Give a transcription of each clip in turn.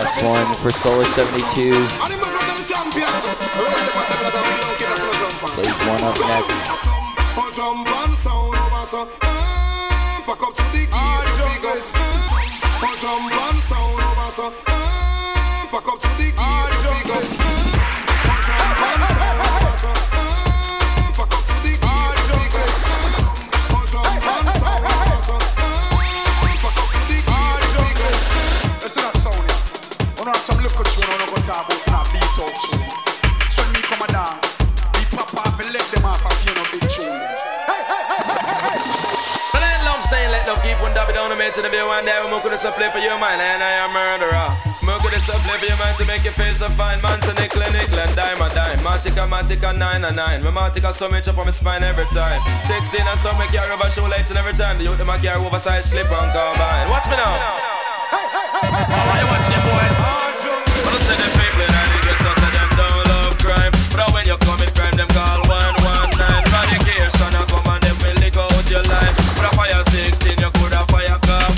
last one for Solar 72. Plays one up next. To the one day we're gonna play for your mind and I am murderer. We're gonna play for your mind to make you feel so fine. Man, so nickel and dime a dime. Matica, 9 and 9. My Matica so much up on my spine every time. 16 and some make carry over show lights and every time. The youth them carry oversized clip and combine. Watch me now. How are you watching, boy? Wanna say them people and they get us and them don't love crime. But when you commit crime, them call 119. Radication, I come and them will lick out your life. But a fire 16, you could have fire.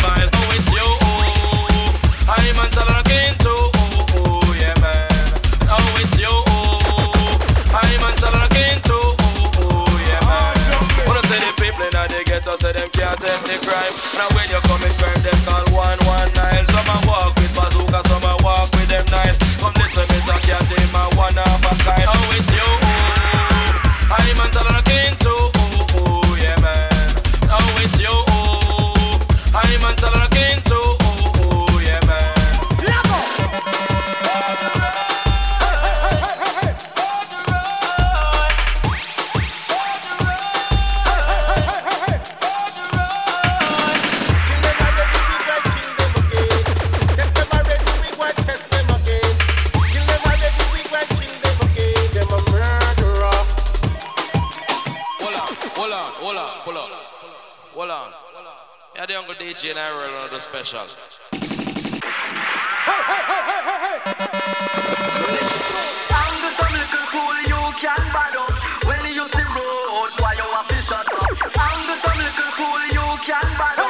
I'm on again too, yeah man. Oh, it's you. I'm on again too, yeah man. Wanna say the people in the ghetto say them can't take the crime. Now when you come in crime, them call 119. Some a walk with bazooka, some a walk with them knives. Come listen, Miss a cat in my one of a kind. Oh, it's you. I'm on again too, yeah man. Oh, it's you. I'm on again too. Yeah, the younger DJ and I roll another special. I'm the some little fool you can battle. When you see road, why you have to shut up? I'm the some little fool you can battle.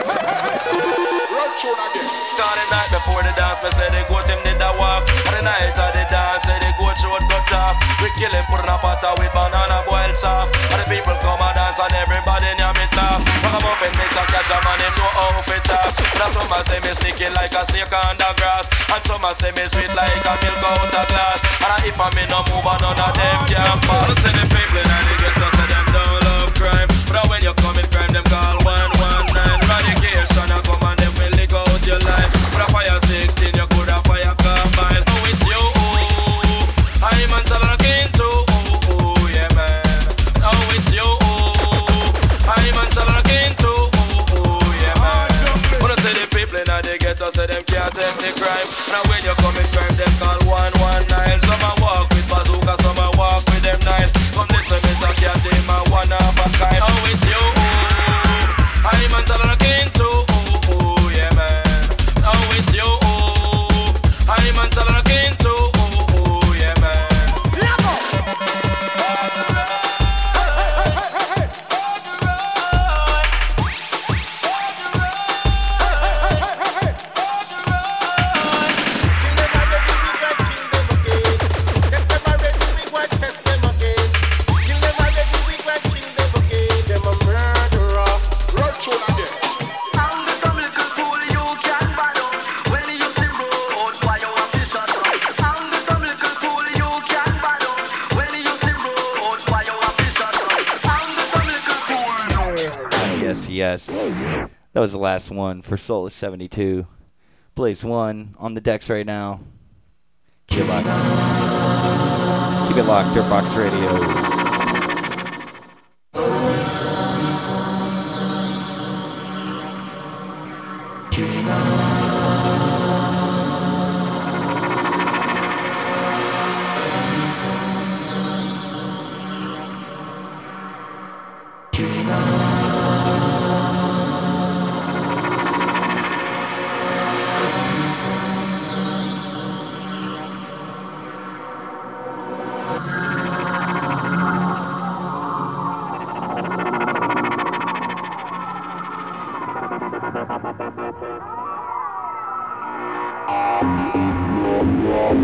Cause the night before the dance, me say they go him did that walk. And the night of the dance, say they go throat cut off. We kill him, put in a potter with banana boiled soft. And the people come and dance and everybody near me laugh. When I'm off and miss a catch a man, him no outfit off. But some say me sticky like a snake on the grass. And some say me sweet like a milk out of glass. And if I me no move on, none of them can pass. Say the people in the ghetto say them don't love crime. But when you come in crime, them call 119. Radication, I come and them will lick out your life. But a fire 16, you could have fire combine. Oh, it's you. I'm on again too, yeah man. Oh, it's you. I'm on again too, yeah man. Wanna say the people in the ghetto say them can't take the crime. Now when you come in crime, them call 119. Some a walk with bazooka, some a walk with them knives. Come listen, Miss a cat in my one of a kind. Oh, it's you. I'm on again too, yeah man. Oh, it's you. I'm on again too, yeah man. Yes, that was the last one for Solar 72. Blaze 1 on the decks right now. Keep it locked. Keep it locked, Dirtbox Radio.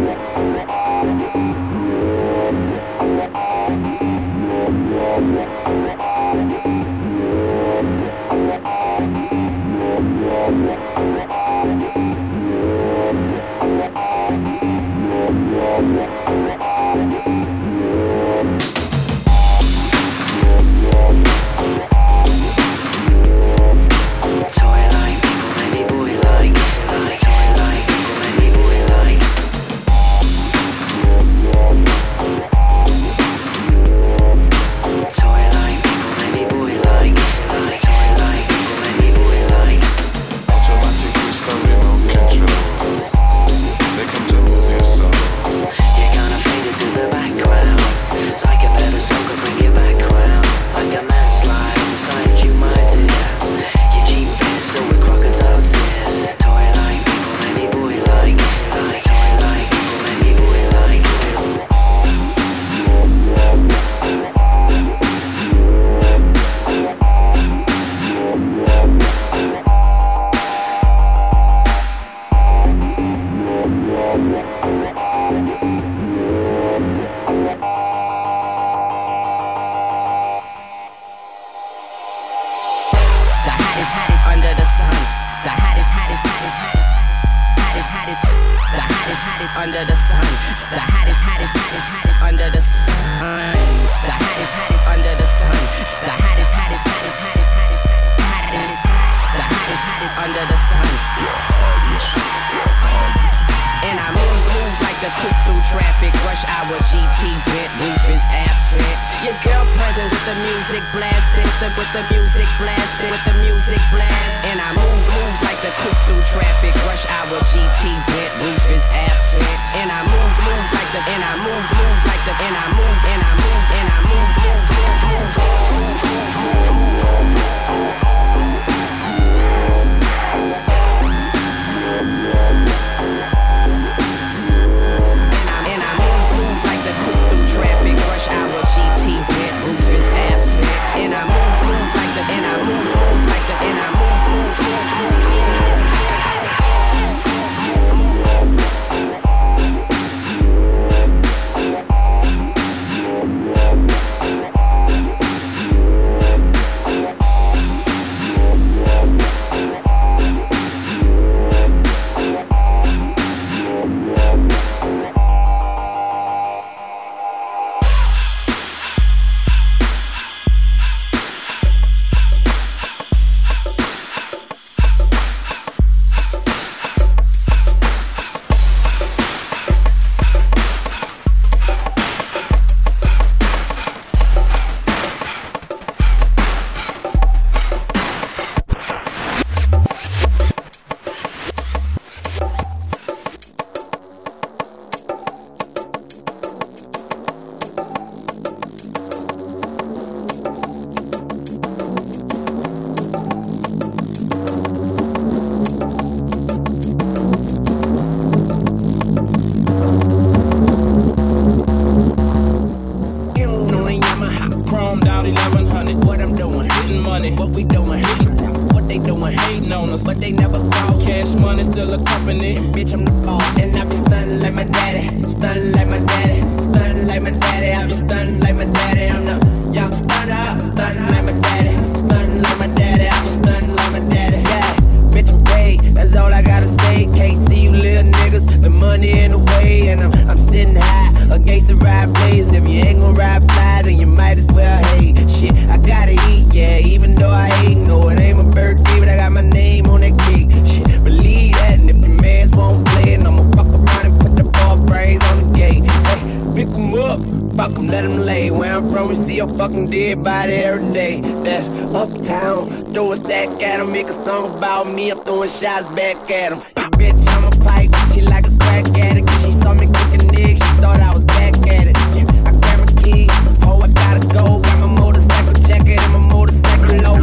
Shots back at him. Bitch, I'm a pipe. She like a crack addict. She saw me cooking niggas. She thought I was back at it. I grab my keys. Oh, I gotta go. Got my motorcycle jacket and my motorcycle low.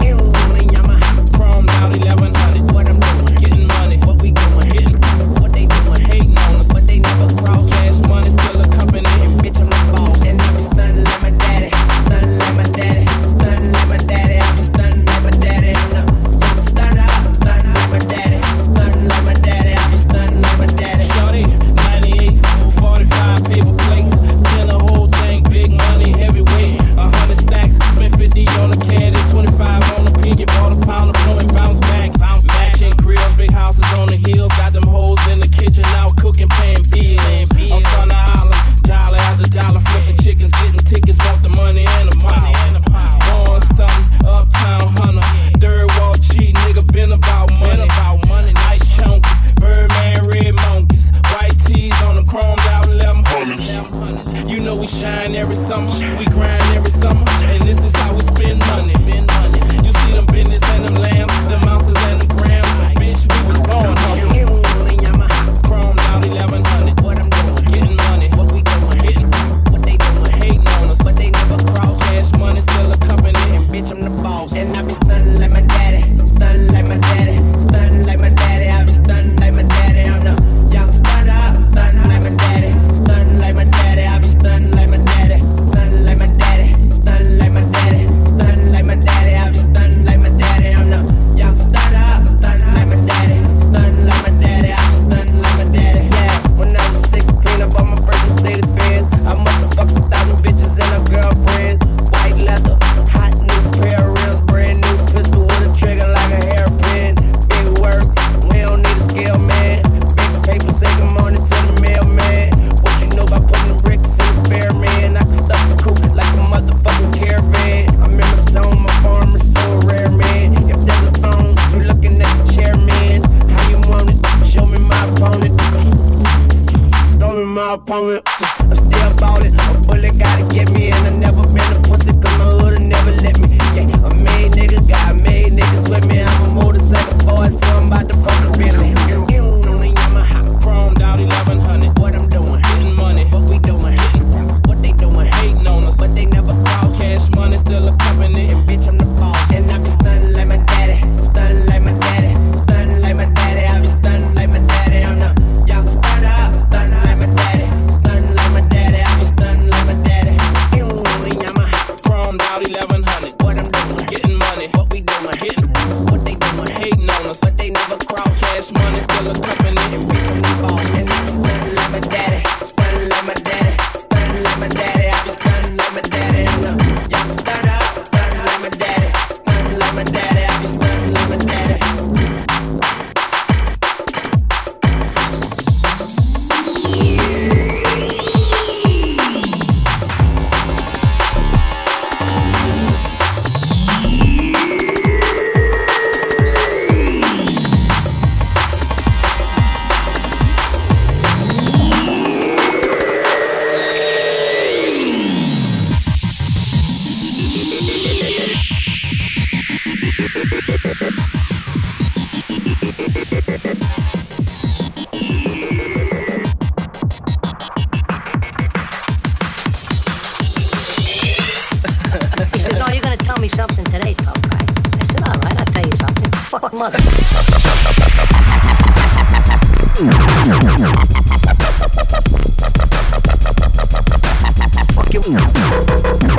Yamaha chrome out 1100. What I'm doing, getting money. What we doing, hitting. What they doing, hating on us, but they never cross. Cash money still a company. Bitch, I'm the boss, and I be stunning like my daddy, stunning like my daddy, stunning like my daddy. I be stunning like my daddy. I'm the stunner, stunning like my daddy, stunning like my daddy. my opponent. I'm still ballin', a bullet gotta get me, and I never been a pussy, cause my hood never let me. Yeah, a made nigga, got made niggas with me. I'm a motorcycle boy, so I'm about to pump the Bentley. On the Yamaha, chromed out 1100. What I'm doing, getting money. What we doing, what they doing, hating on us, but they never call. Cash money still a company, and bitch I'm the boss. And I be stunning like my daddy, stunning like my daddy, stunning like my daddy. I be stunning like my daddy. I'm the young stunner, stunning like my daddy, stunning like my daddy. I be stunning like my daddy. On the Yamaha, chromed out 1100. What I'm doing, getting money. What we doing, hitting. What they doing, hating on us, but they never crawl. Cash money still a company, and bitch I'm the boss. And I be stunning like my daddy, stunning like my daddy, stunning like my daddy. I be stunning like my daddy. I'm the young stunner, stunning like my daddy, stunning like my daddy. I be stunning like my daddy. He said, no, you're going to tell me something today, tough guy. I said, all right, I'll tell you something. Fuck mother. Fuck you.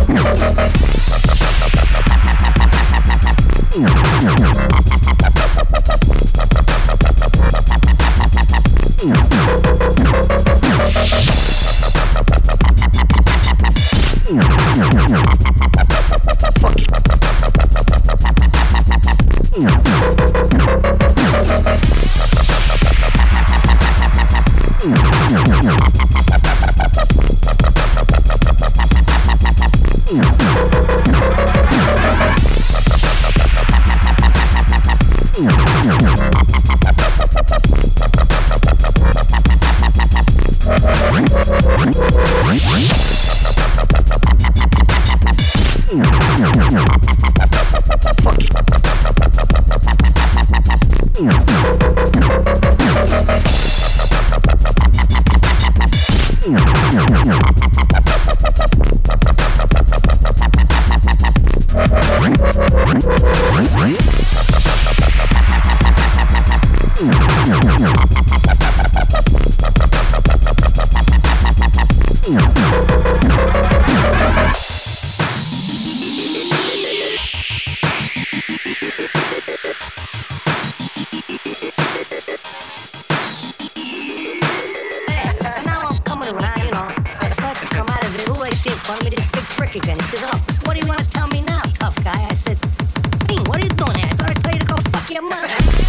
Again. He says, oh, what do you want to tell me now, tough guy? I said, hey, what are you doing here? I thought I told you to go fuck your mother.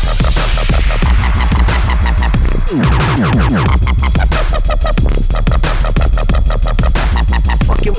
Fuck you.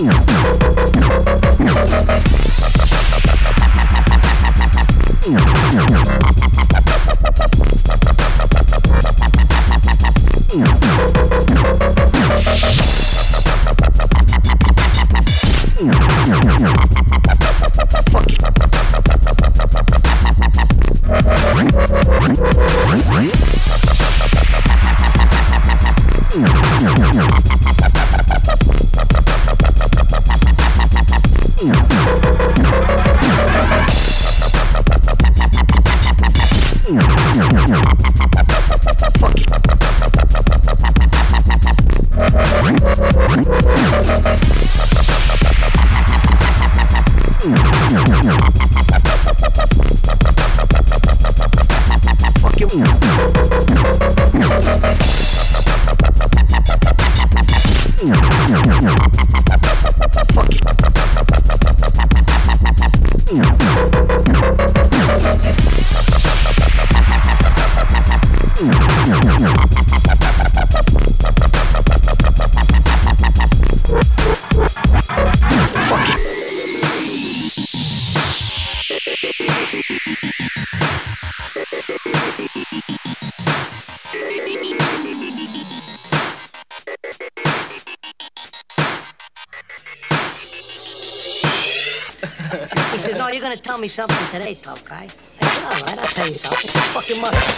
Fuck you. Oh, you're gonna tell me something today, tough guy? I said, all right, I'll tell you something. Fuck your mother.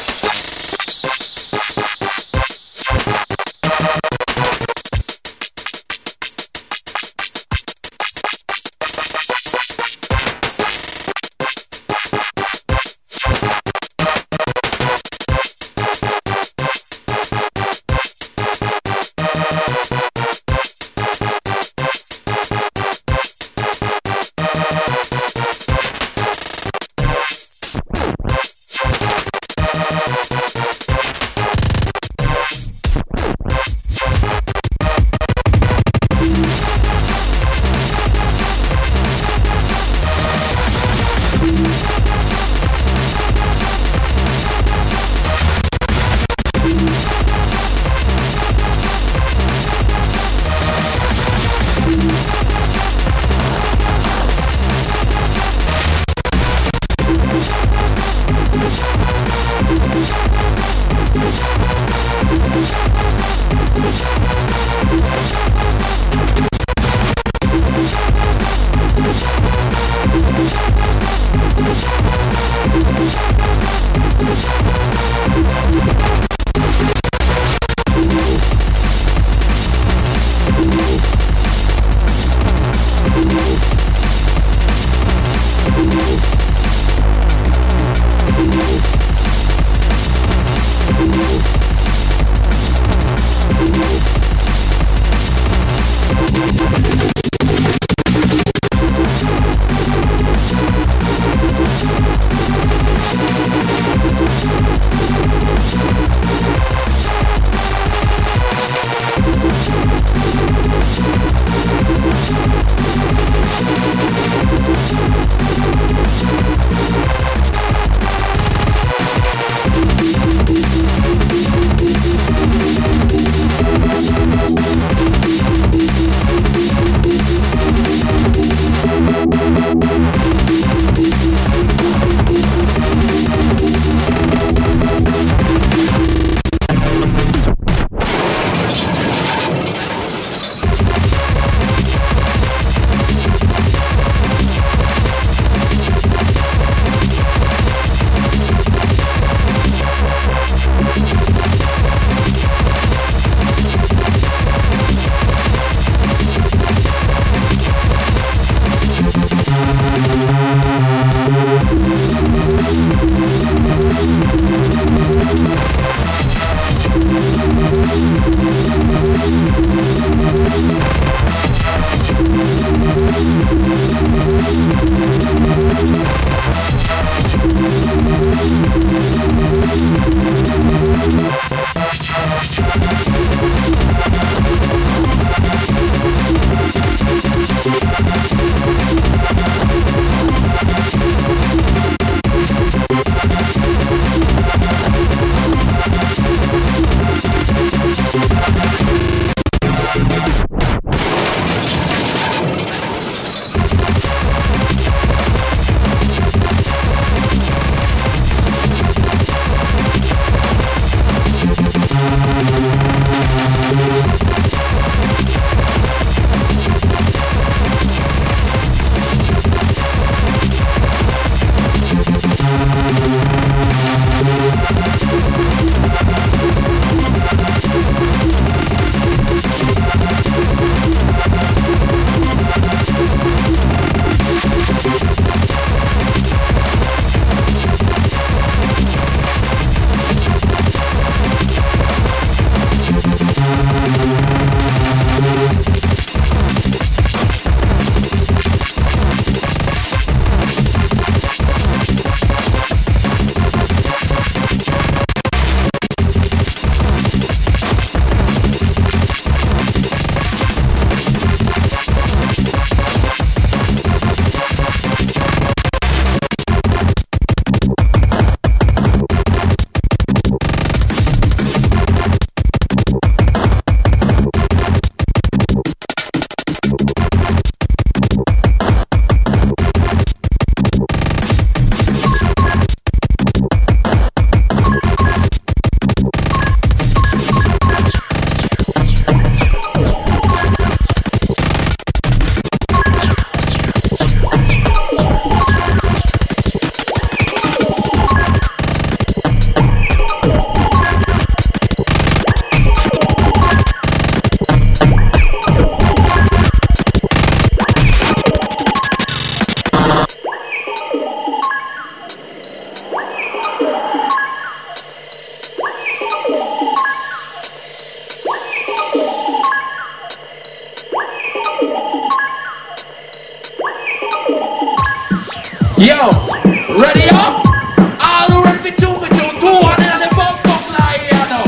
Yo, ready up? All ready for two, one in the bump line here now.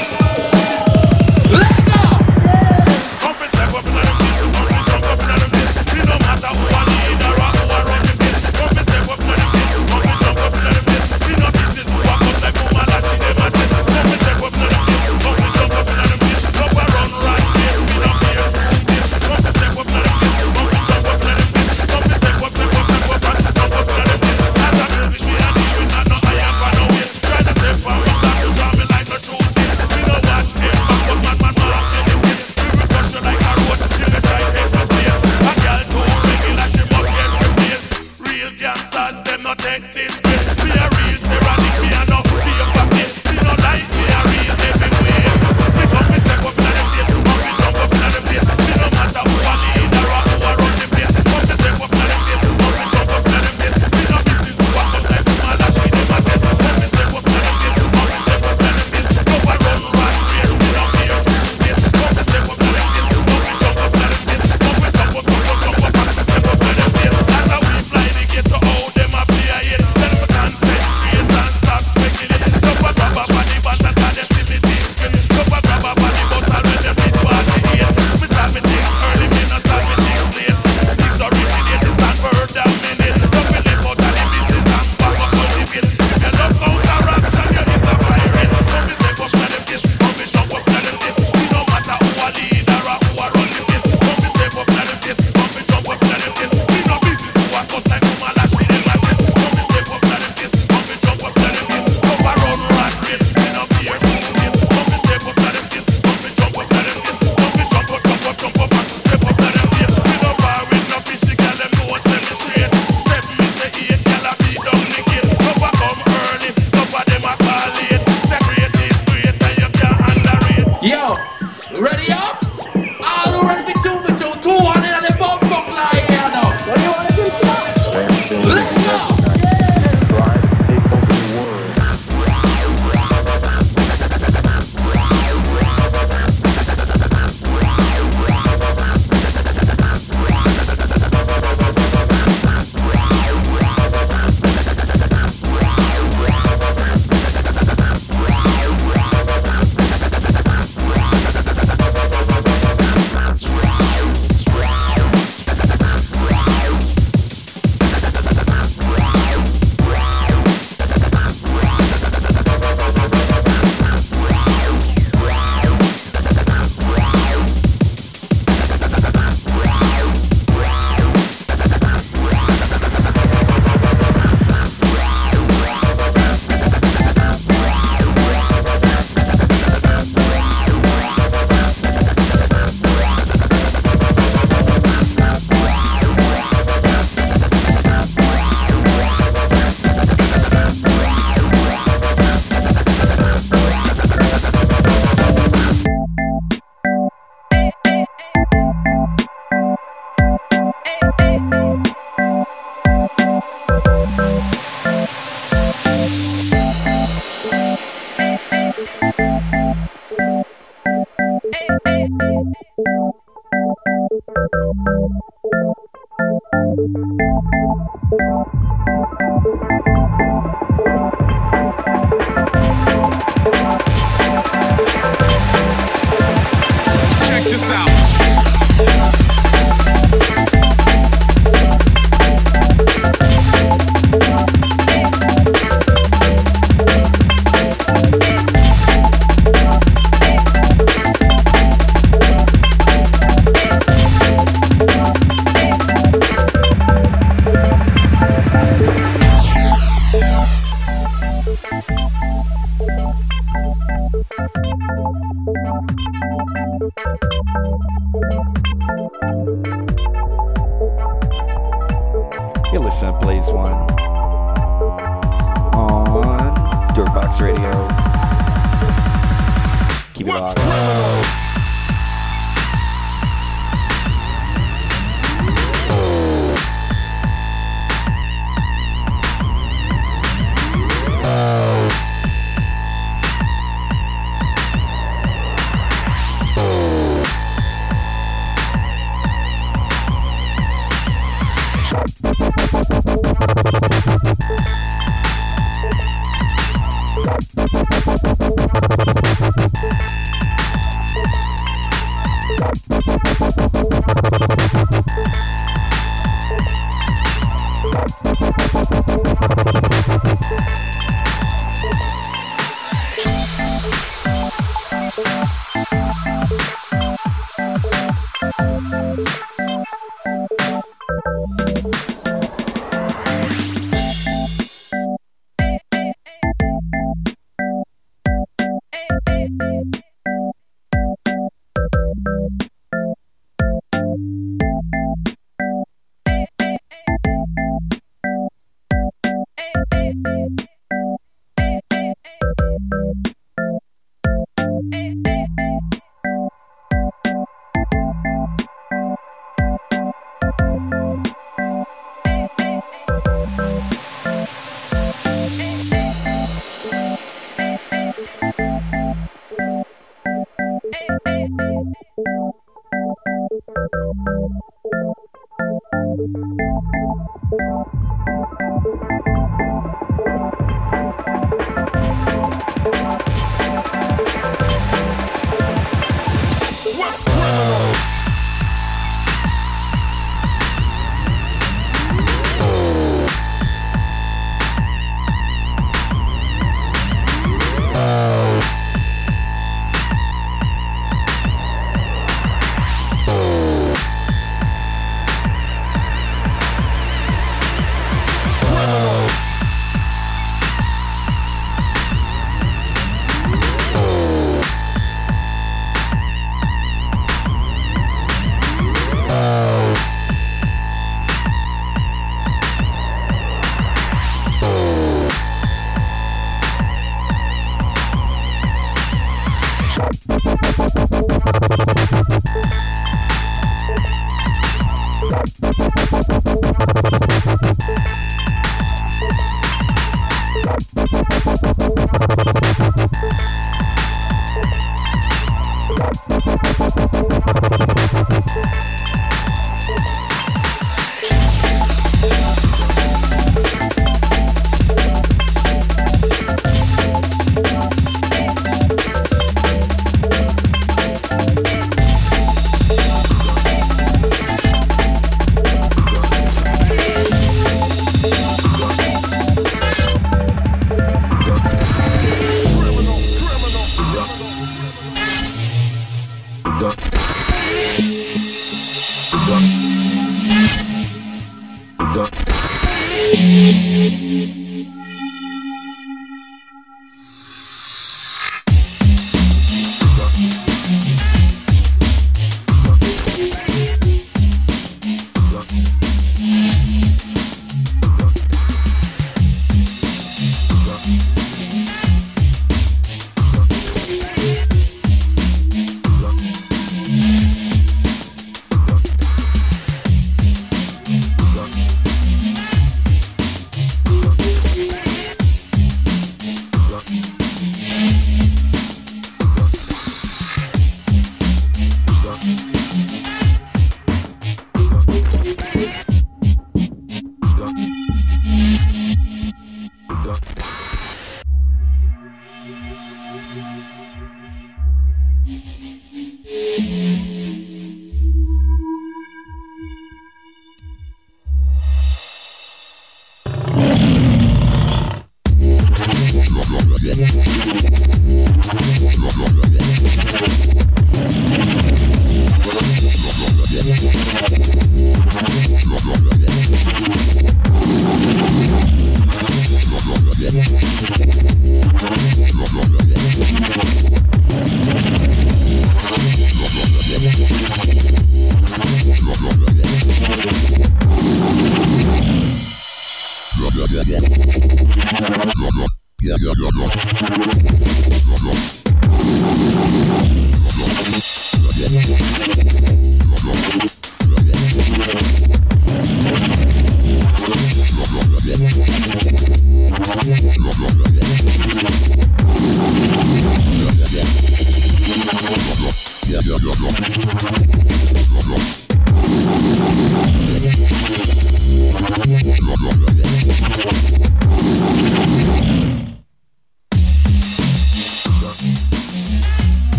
Let go! Come and step up in the place, come and jump up in the place. We no matter who I lead or who I run the place. Come and step up in the place, come and jump up in the place. We no business who I come like who I like in them a test. Come and step up in the place, come and jump up in the place. Come and run right place, we no fear school place. Come and step up in the place, come and jump up in the place. Come and step up, and jump up in the place. As a music we are doing, and no I am for no waste. Try to step on my back, you draw me like a shoe. We no watch him back, but man mark in the face. We will crush you like a road, till you try take no space. A girl too regular, she must get replaced. Real gangsters, them no take this grace. We a real Serranic, we a no fake pocket. We no like, we a real everywhere. We come, we step up in the place, come we jump up in the place. We no matter who a lead or who a run the place. Come we step up in the place, come we jump up in the place. We no business who a come like who a lash in them a test. Come we step up in the place, come we step up in the place. Come we run right race, we no fear school face. Come we step up in the place, come we jump up in the place. Come we jump up, and we step up in the place. That's how we fly the gate, so how them a play it. Tell them concentrate and stop speculate. Come we grab up on the button and them see me things good. Come we grab up on the button when them reach party eight. Me start me things early, me no start me things late. Things originate, they stand for dominate. Come we live out of the business and back up on the beat. If you love counteraction, you is a pirate. Come we step up in the place, come we jump up in the place. We no matter who a lead or who a run the place. Come we step up in the place, come we jump up in the place. We no business who a cut like who a lash in them a test. Come we step up in the place, come we jump up in the place. Come we run rat race, we no fear school face. Come we step up in the place, come we jump up in the place. Come we jump up and step up in the place. We no bar with no fish, the girl them know us send me straight. 7 me say 8, girl a beat down the gate. Cover come early, cover them a call late. Say great is great and you can't underrate. Yo, ready up? All ready for two, one in the bump line here now. What do you want to do? Let go! Check this out. You listen to Blaze One on Dirtbox Radio. Keep it locked.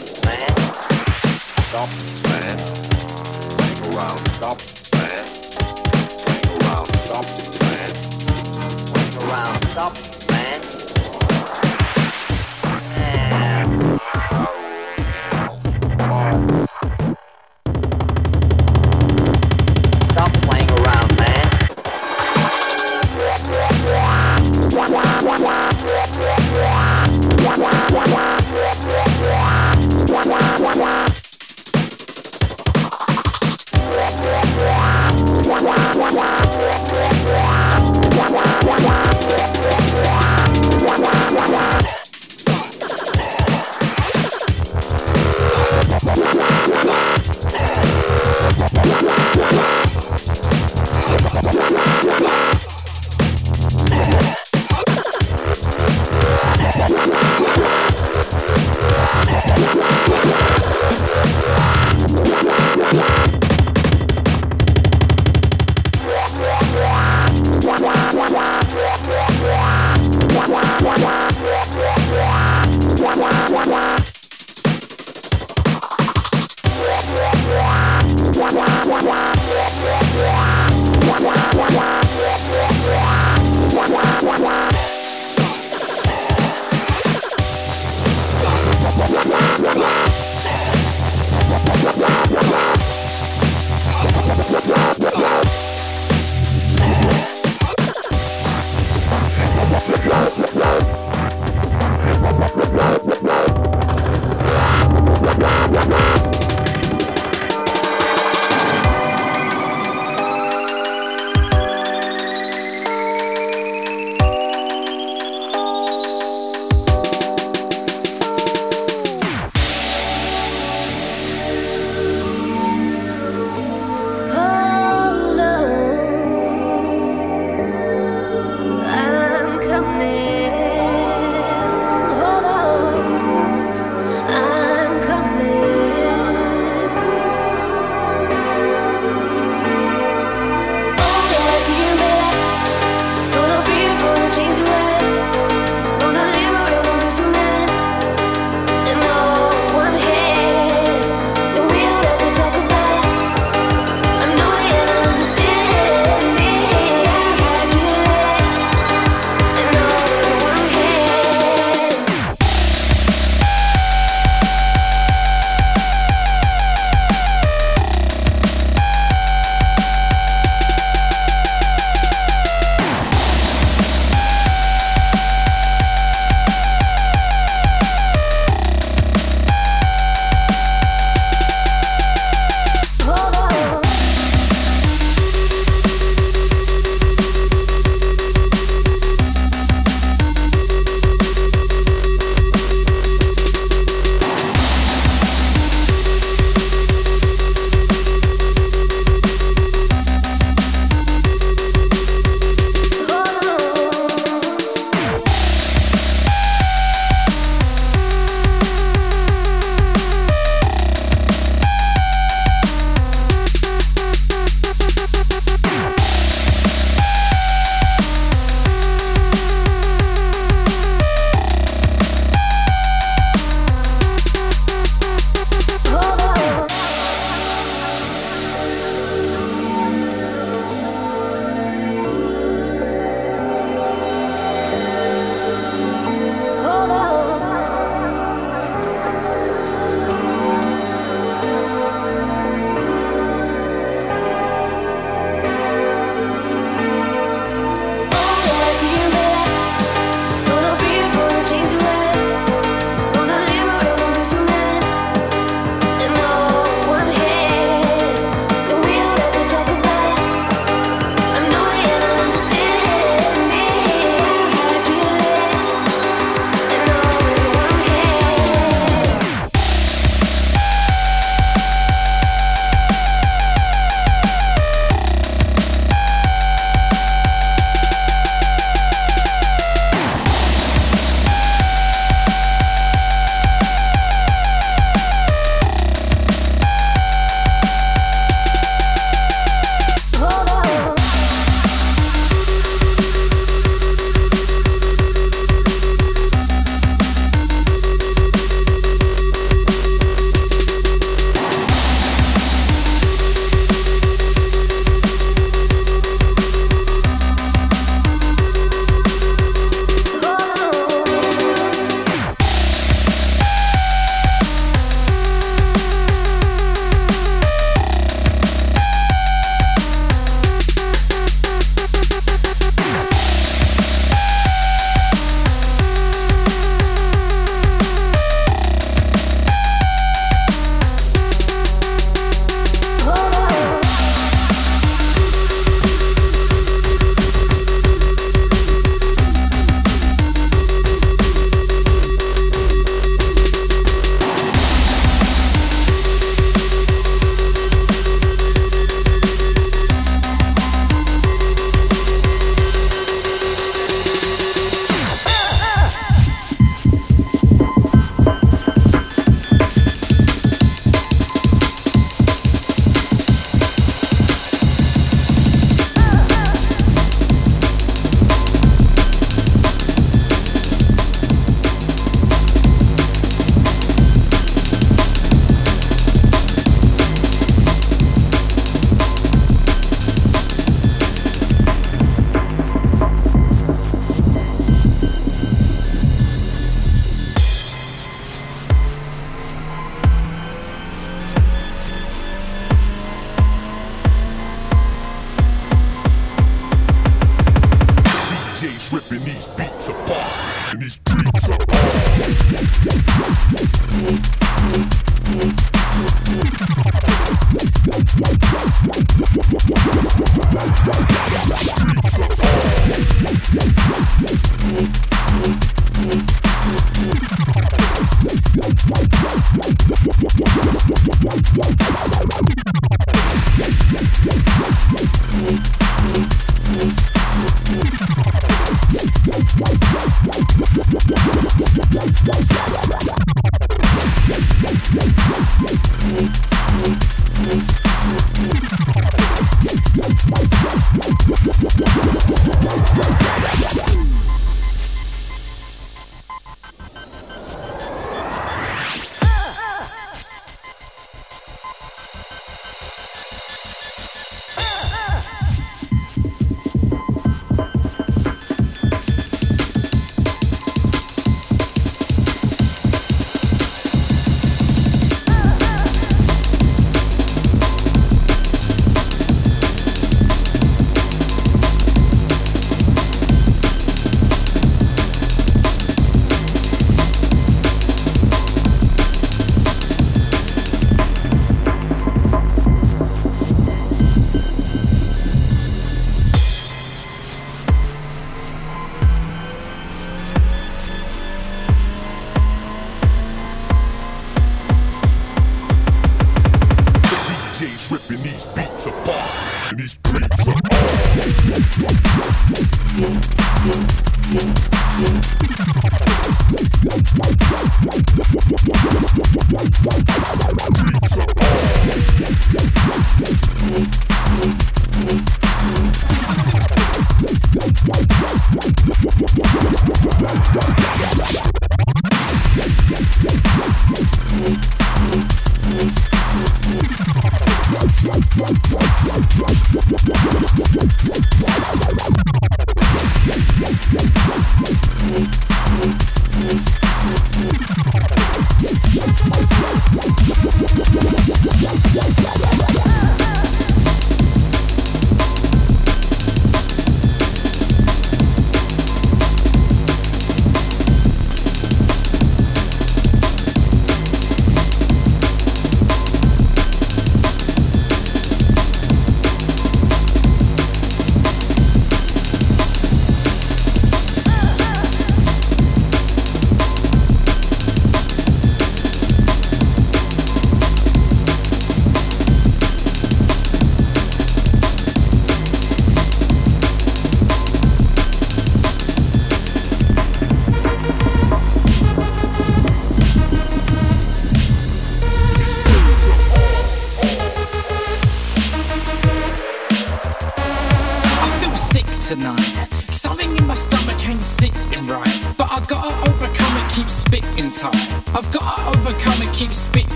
around, man. Stop, man. Swing around, stop, man. Swing around, stop, man. Swing around, stop, man. Stop playing around, man.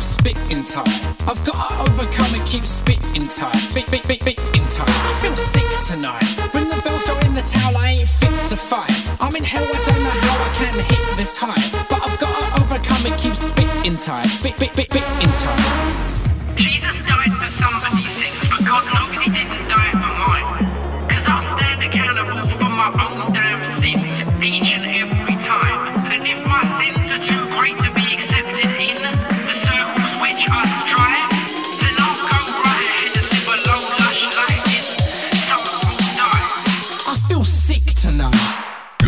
spitting tight. I've got to overcome and keep spitting tight. Spitting tight. I feel sick tonight. Ring the bell, throw in the towel, I ain't fit to fight. I'm in hell, I don't know how I can hit this high. But I've got to overcome and keep spitting tight. Spitting tight. Jesus died for somebody's sins, but God knows he didn't die for mine. Cause I'll stand accountable for my own damn sins each and every time. And if my sins are too great to be accepted in the circles which I strive, then I'll go right ahead and live a low lush life in someone will die. I feel sick tonight.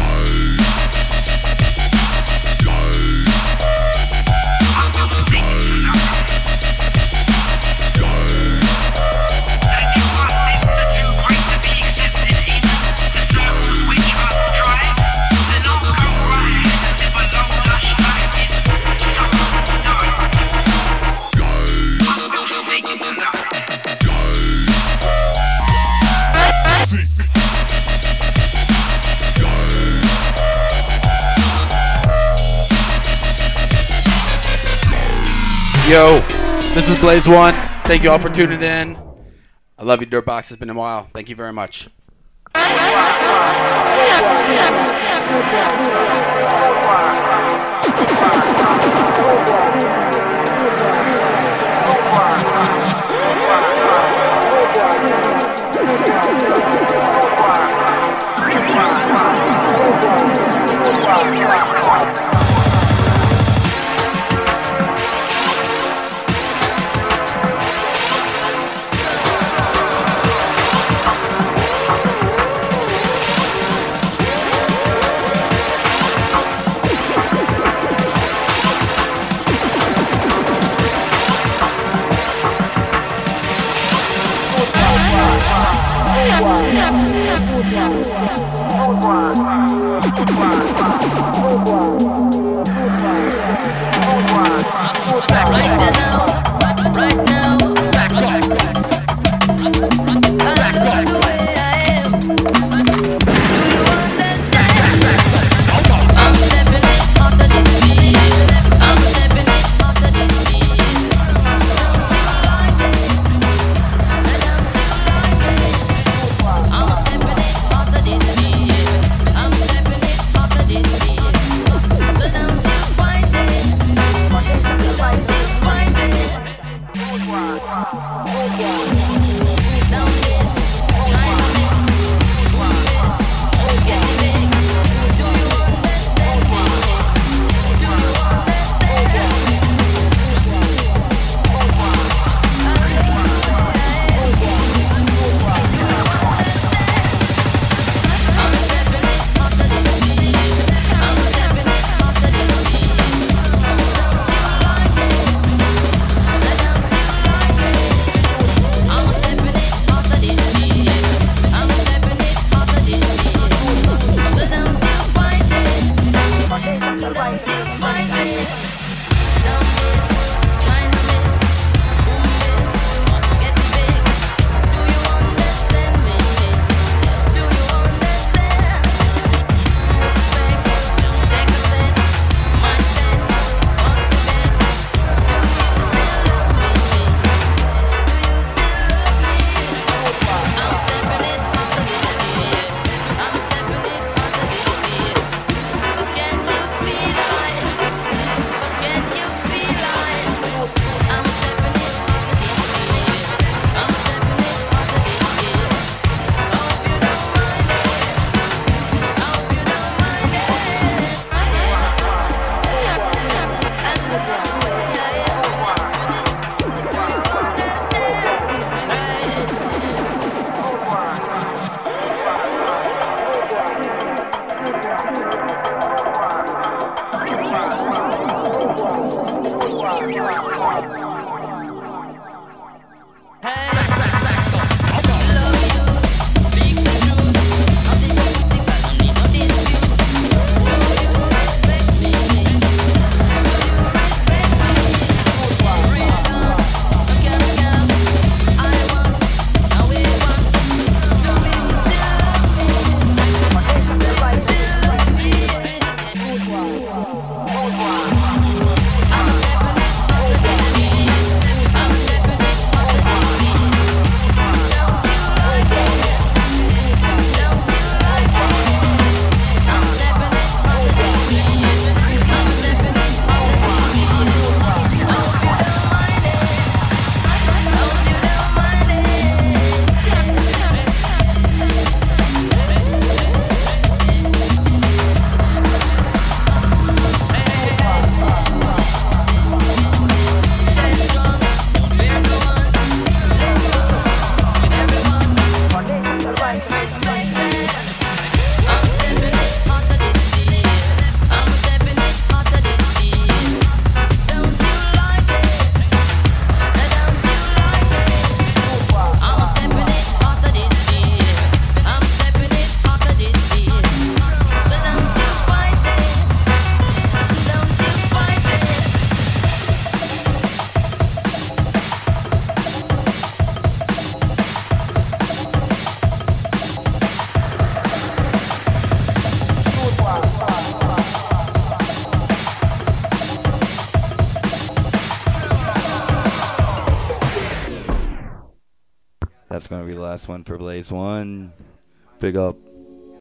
Yo, this is Blaze One. Thank you all for tuning in. I love you, Dirtbox. It's been a while. Thank you very much. That's going to be the last one for Blaze One. Big up.